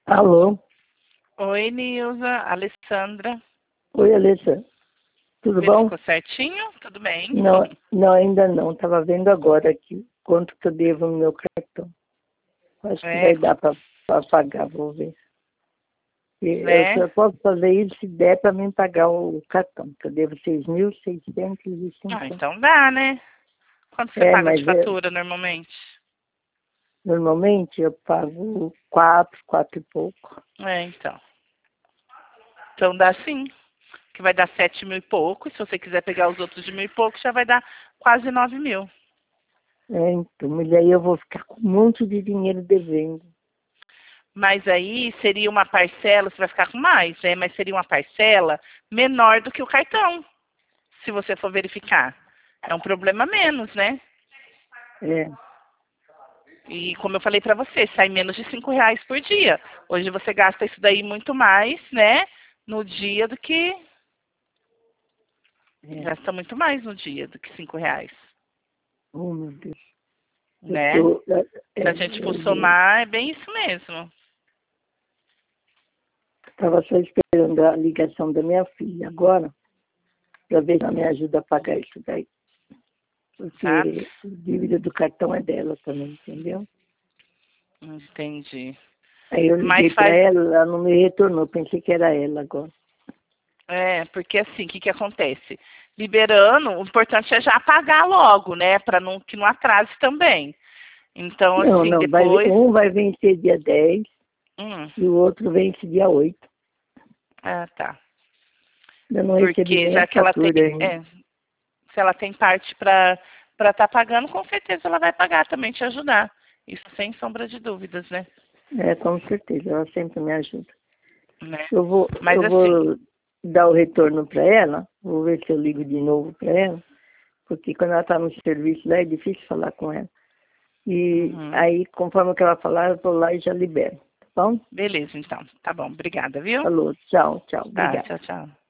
Alô? Oi, Nilza, Alessandra. Oi, Alessa. Tudo bom? Verificou certinho? Tudo bem? Não, não, ainda não. Estava vendo agora aqui quanto que eu devo no meu cartão. Acho que vai dar para pagar, vou ver. Eu Né? só posso fazer isso se der para mim pagar o cartão, que eu devo 6.650. Então dá, né? Quanto você É, paga mas de fatura normalmente? normalmente eu pago 4 e pouco. Então. Então dá sim. Que vai dar 7.000 e pouco. Se você quiser pegar os outros de 1.000 e pouco, já vai dar quase 9.000. Então, mas aí eu vou ficar com um monte de dinheiro devendo. Mas aí seria uma parcela, você vai ficar com mais, né? Mas seria uma parcela menor do que o cartão, se você for verificar. É um problema menos, né? É, E como eu falei para você, sai menos de R$ 5 por dia. Hoje você gasta isso daí muito mais, né? No dia do que... é. Gasta muito mais no dia do que R$ 5, Oh, meu Deus. Eu né? tô, Se a gente for somar, é bem isso mesmo. estava só esperando a ligação da minha filha agora, para ver se ela me ajuda a pagar isso daí. Sabe? Porque a dívida do cartão é dela também, entendeu? Entendi. Aí eu Mas liguei para faz... ela, ela não me retornou, pensei que era ela agora. Porque assim, o que acontece? Liberando, o importante é já pagar logo, né? Para não, que não atrase também. Então, Não, assim, não, depois... um vai vencer dia 10 Hum, e o outro vence dia 8. tá. Eu não recebi Porque nem a já que ela tem... fatura ainda. Se ela tem parte para estar pagando, com certeza ela vai pagar também, te ajudar. Isso sem sombra de dúvidas, né? É, com certeza, ela sempre me ajuda. Né? Mas Eu assim, vou dar o retorno para ela, vou ver se eu ligo de novo para ela, porque quando ela está no serviço lá é difícil falar com ela. E uhum. aí, conforme o que ela falar, eu vou lá e já libero. Tá bom? Beleza, então. Tá bom, obrigada, viu? Falou. Tchau, tchau. Tá, Obrigada. tchau, tchau.